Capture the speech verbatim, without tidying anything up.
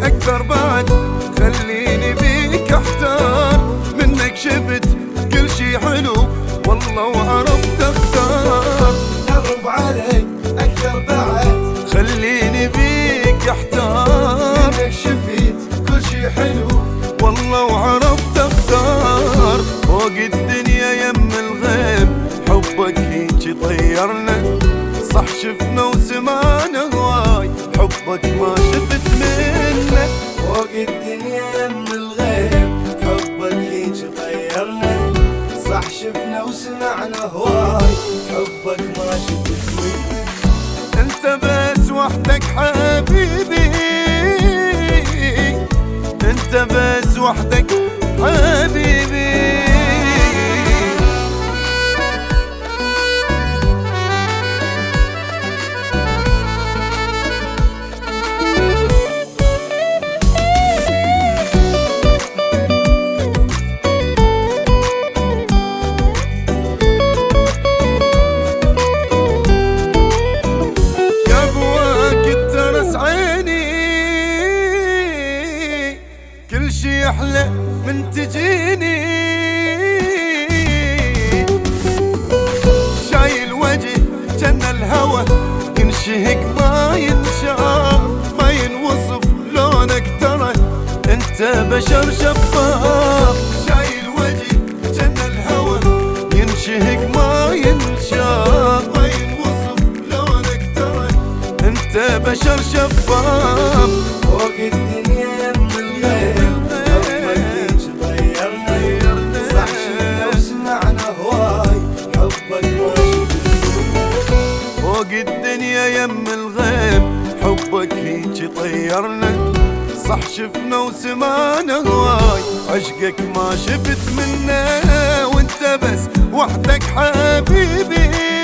أكثر بعد خليني بيك أحتار، منك شفت كل شي حلو والله وعرفت أختار. قرب علي أكثر بعد خليني بيك أحتار، منك شفت كل شي حلو والله وعرفت أختار. فوق الدنيا يم الغيب حبك هيجي طيرنا، صح شفنا وسمعنا هواي حبك ما شفت منه. فوق الدنيا يم الغيب حبك هيج طيرنا، صح شفنا وسمعنا هواي حبك ما شفت منه. انت بس وحدك حبيبي، انت بس وحدك حبيبي. كل شي أحلى من تجيني، شايل وجه جن الهوى ينشهق ما ينشاف ما ينوصف لونك ترى انت بشر شفاف. شايل وجه جن الهوى ينشهق ما ينشاف ما ينوصف لونك ترى انت بشر شفاف. فوق الدنيا يم الغيب حبك هيج طيرنا، صح شفنا وسمعنا هواي حبك ما شفت منه. فوق الدنيا يم الغيب حبك هيجي طيرنا، صح شفنا وسمعنا هواي عشقك ما شفت منه. وانت بس وحدك حبيبي.